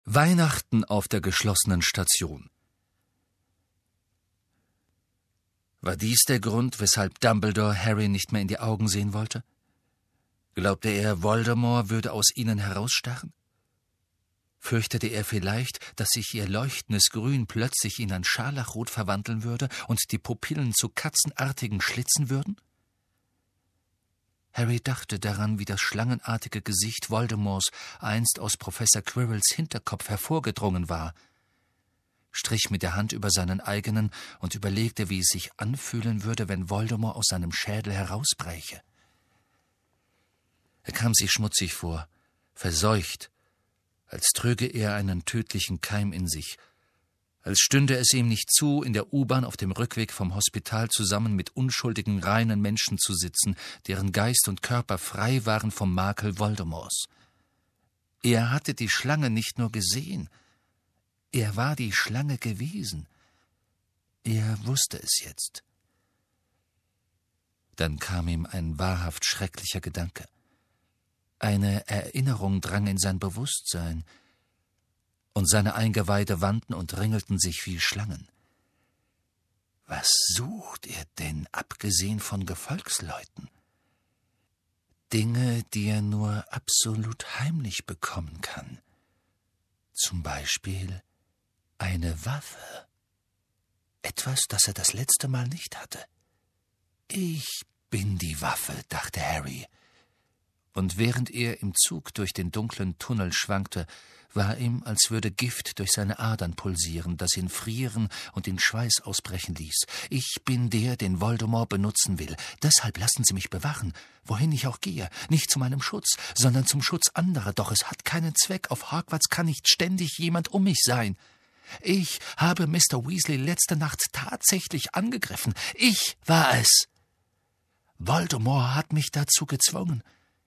Weihnachten auf der geschlossenen Station. War dies der Grund, weshalb Dumbledore Harry nicht mehr in die Augen sehen wollte? Glaubte er, Voldemort würde aus ihnen herausstarren? Fürchtete er vielleicht, dass sich ihr leuchtendes Grün plötzlich in ein Scharlachrot verwandeln würde und die Pupillen zu katzenartigen Schlitzen würden? Harry dachte daran, wie das schlangenartige Gesicht Voldemorts einst aus Professor Quirrells Hinterkopf hervorgedrungen war, strich mit der Hand über seinen eigenen und überlegte, wie es sich anfühlen würde, wenn Voldemort aus seinem Schädel herausbräche. Er kam sich schmutzig vor, verseucht, als trüge er einen tödlichen Keim in sich, als stünde es ihm nicht zu, in der U-Bahn auf dem Rückweg vom Hospital zusammen mit unschuldigen, reinen Menschen zu sitzen, deren Geist und Körper frei waren vom Makel Voldemorts. Er hatte die Schlange nicht nur gesehen, er war die Schlange gewesen. Er wusste es jetzt. Dann kam ihm ein wahrhaft schrecklicher Gedanke. Eine Erinnerung drang in sein Bewusstsein, und seine Eingeweide wandten und ringelten sich wie Schlangen. Was sucht er denn, abgesehen von Gefolgsleuten? Dinge, die er nur absolut heimlich bekommen kann. Zum Beispiel eine Waffe. Etwas, das er das letzte Mal nicht hatte. Ich bin die Waffe, dachte Harry. Und während er im Zug durch den dunklen Tunnel schwankte, war ihm, als würde Gift durch seine Adern pulsieren, das ihn frieren und den Schweiß ausbrechen ließ. Ich bin der, den Voldemort benutzen will. Deshalb lassen Sie mich bewachen, wohin ich auch gehe. Nicht zu meinem Schutz, sondern zum Schutz anderer. Doch es hat keinen Zweck. Auf Hogwarts kann nicht ständig jemand um mich sein. Ich habe Mr. Weasley letzte Nacht tatsächlich angegriffen. Ich war es. Voldemort hat mich dazu gezwungen.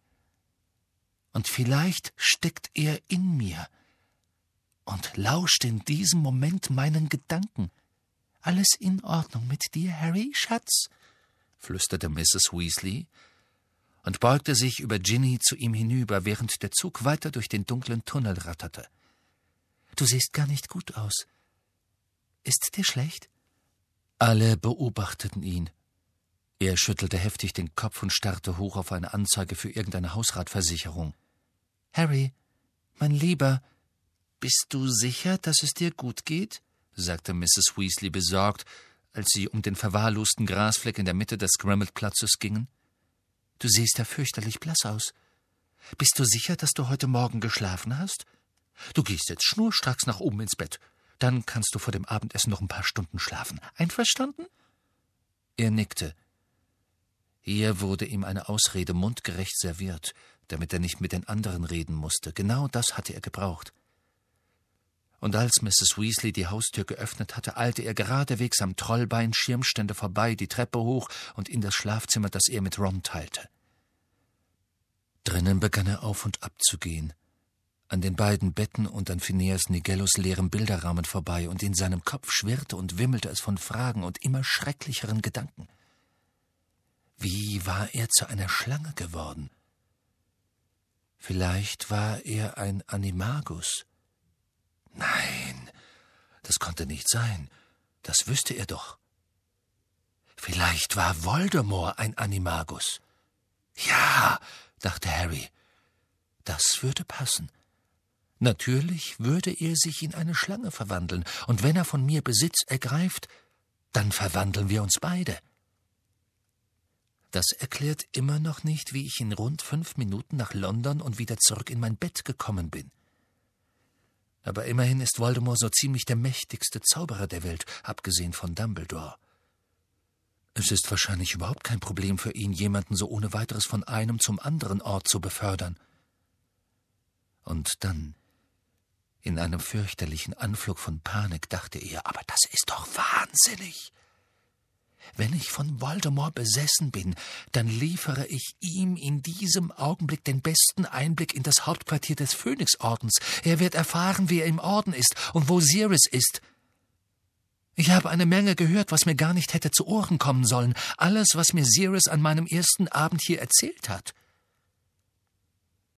Und vielleicht steckt er in mir und lauscht in diesem Moment meinen Gedanken. »Alles in Ordnung mit dir, Harry, Schatz?« flüsterte Mrs. Weasley und beugte sich über Ginny zu ihm hinüber, während der Zug weiter durch den dunklen Tunnel ratterte. »Du siehst gar nicht gut aus. Ist dir schlecht?« Alle beobachteten ihn. Er schüttelte heftig den Kopf und starrte hoch auf eine Anzeige für irgendeine Hausratversicherung. »Harry, mein Lieber, bist du sicher, dass es dir gut geht?« sagte Mrs. Weasley besorgt, als sie um den verwahrlosten Grasfleck in der Mitte des Grimmauld-Platzes gingen. »Du siehst ja fürchterlich blass aus. Bist du sicher, dass du heute Morgen geschlafen hast? Du gehst jetzt schnurstracks nach oben ins Bett. Dann kannst du vor dem Abendessen noch ein paar Stunden schlafen. Einverstanden?« Er nickte. Hier wurde ihm eine Ausrede mundgerecht serviert, damit er nicht mit den anderen reden musste. Genau das hatte er gebraucht. Und als Mrs. Weasley die Haustür geöffnet hatte, eilte er geradewegs am Trollbein-Schirmständer vorbei, die Treppe hoch und in das Schlafzimmer, das er mit Ron teilte. Drinnen begann er auf und ab zu gehen, an den beiden Betten und an Phineas Nigellus leerem Bilderrahmen vorbei, und in seinem Kopf schwirrte und wimmelte es von Fragen und immer schrecklicheren Gedanken. Wie war er zu einer Schlange geworden? Vielleicht war er ein Animagus. Nein, das konnte nicht sein. Das wüsste er doch. Vielleicht war Voldemort ein Animagus. Ja, dachte Harry, das würde passen. Natürlich würde er sich in eine Schlange verwandeln, und wenn er von mir Besitz ergreift, dann verwandeln wir uns beide. Das erklärt immer noch nicht, wie ich in rund 5 Minuten nach London und wieder zurück in mein Bett gekommen bin. Aber immerhin ist Voldemort so ziemlich der mächtigste Zauberer der Welt, abgesehen von Dumbledore. Es ist wahrscheinlich überhaupt kein Problem für ihn, jemanden so ohne weiteres von einem zum anderen Ort zu befördern. Und dann, in einem fürchterlichen Anflug von Panik, dachte er, aber das ist doch wahnsinnig. Wenn ich von Voldemort besessen bin, dann liefere ich ihm in diesem Augenblick den besten Einblick in das Hauptquartier des Phönixordens. Er wird erfahren, wer im Orden ist und wo Sirius ist. Ich habe eine Menge gehört, was mir gar nicht hätte zu Ohren kommen sollen. Alles, was mir Sirius an meinem ersten Abend hier erzählt hat.